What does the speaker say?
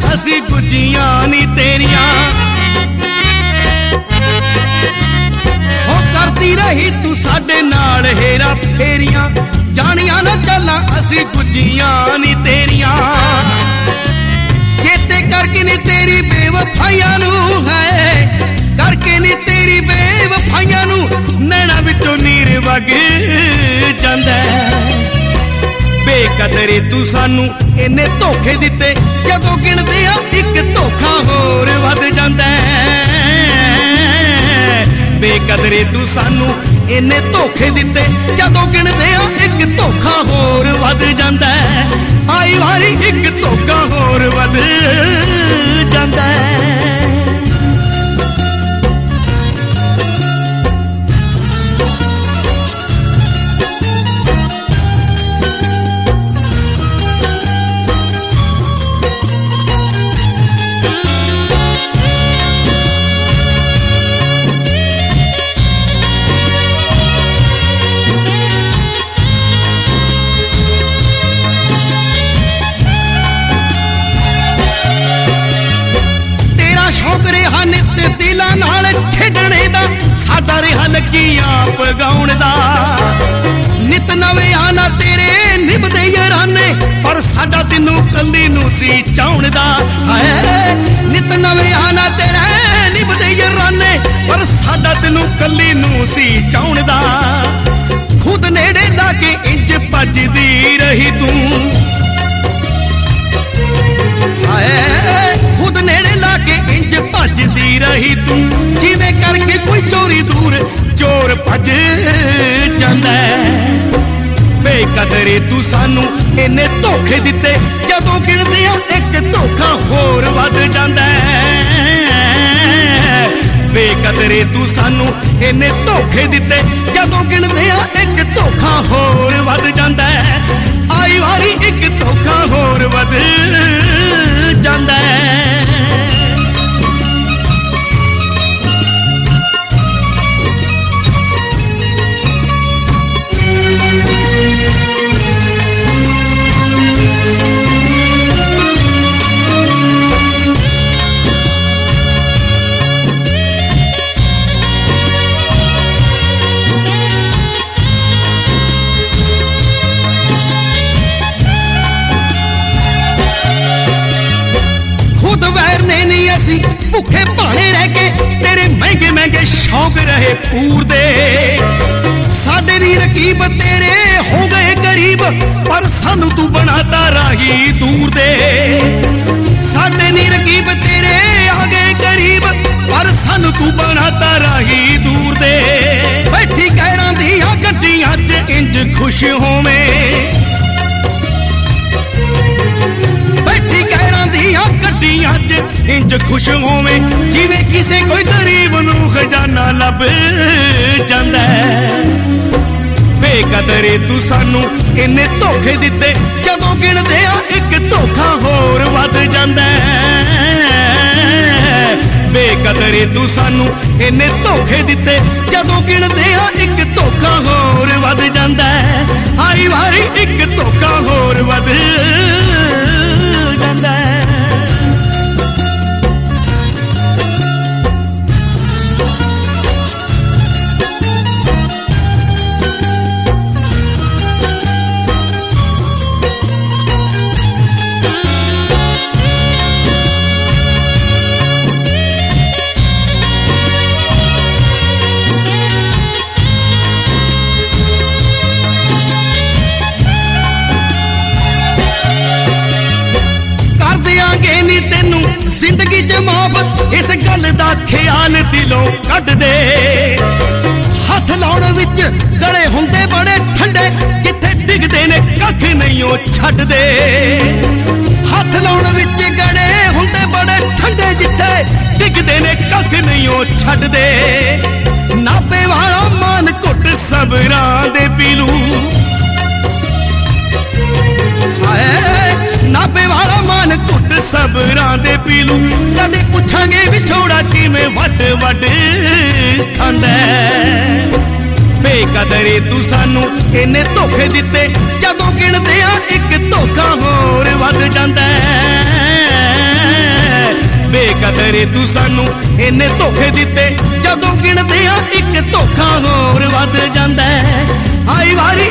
असी गुजियां नी तेरियां। हो करती रही तू साडे नाल हेरा फेरियां, जानिया ना चला असी गुजियां नी तेरियां। चेते करके नी तेरी बेवफाइयां नू है, करके नी तेरी बेवफाइयां नू नैना विचों नीर वग जांदा। बेकदरे तू सानू इन्ने धोखे दिते, जदों गिणदे आ इक धोखा होर वध जांदा। बेकदरे तू सानू इन्ने धोखे दिते, जदों गिणदे आ इक धोखा होर वध जांदा। आई वारी इक धोखा होर वध जांदा। शौक रहा नित दिलां नाल खेडणे दा, साडा रहा लगी आप गाउण दा। नित नवे आना तेरे निभदे याराने, पर साडा तेनू कल्ली नू सी चाउण दा। नित नवे आना तेरे निभदे याराने, पर साडा तेनू कल्ली नू सी चाउण दा। खुद नेड़े लाके इंज भजदी रही तू, खुद नेड़े लाके इंज भजदी रही तू। जिवें करके कोई चोरी दूर चोर भज जांदा। बेकदरे तू सानू इन्ने धोखे दिते, जदों गिणदे आ इक धोखा होर वध जांदा। बेकदरे तू सानू इन्ने धोखे दिते, जदों गिणदे आ इक धोखा होर वध जांदा। आई वारी इक धोखा होर वध जांदा। भुखे भाने रह के तेरे महंगे महंगे शौक रहे पूरदे। साडे नी रकीब तेरे हो गए गरीब, पर सानू तू बनाता राही दूर दे। साडे नी रकीब तेरे आ गए गरीब, पर सानू तू बनाता राही दूर दे। बैठी कहरां दियां गड्डियां च इंज खुश होवे, बैठी कहरां दियां गड्डियां च इंज खुश होवे। जिवें किसे कोई गरीब नू खजाना लभ जांदा। बेकदरे तू सानू इन्ने धोखे दिते, जदों गिणदे आ इक धोखा होर वध जांदा। बेकदरे तू सानू इन्ने धोखे दिते, जदों गिणदे आ इक धोखा होर वध जांदा। आई वारी इक धोखा होर वध जांदा। जिंदगी च माफ इस गल दा ख्याल दिलों कढ दे। हथ लाउण विच गले हुंदे बड़े ठंडे, जिथे डिगदे ने कख नहीं ओ छड्ड दे। हथ लाउण विच गले हुंदे बड़े ठंडे, जिथे डिगदे ने कख नहीं ओ छड्ड दे। नापे वाला मान घुट सबरां दे पीलू, नापे वाला मान घुट सबरां दे पीलू। कदे पुछांगे विछोड़ा किवें वड वड खांदा। बेकदरे तू सानू इन्ने धोखे दिते, जदों गिणदे आ इक धोखा होर वध जांदा। ਬੇਕਦਰੇ ਤੂੰ ਸਾਨੂੰ ਇੰਨੇ ਧੋਖੇ ਦਿੱਤੇ, ਜਦੋਂ ਗਿਣਦੇ ਆ ਇੱਕ ਧੋਖਾ ਹੋਰ ਵੱਧ ਜਾਂਦਾ। ਆਈ ਵਾਰੀ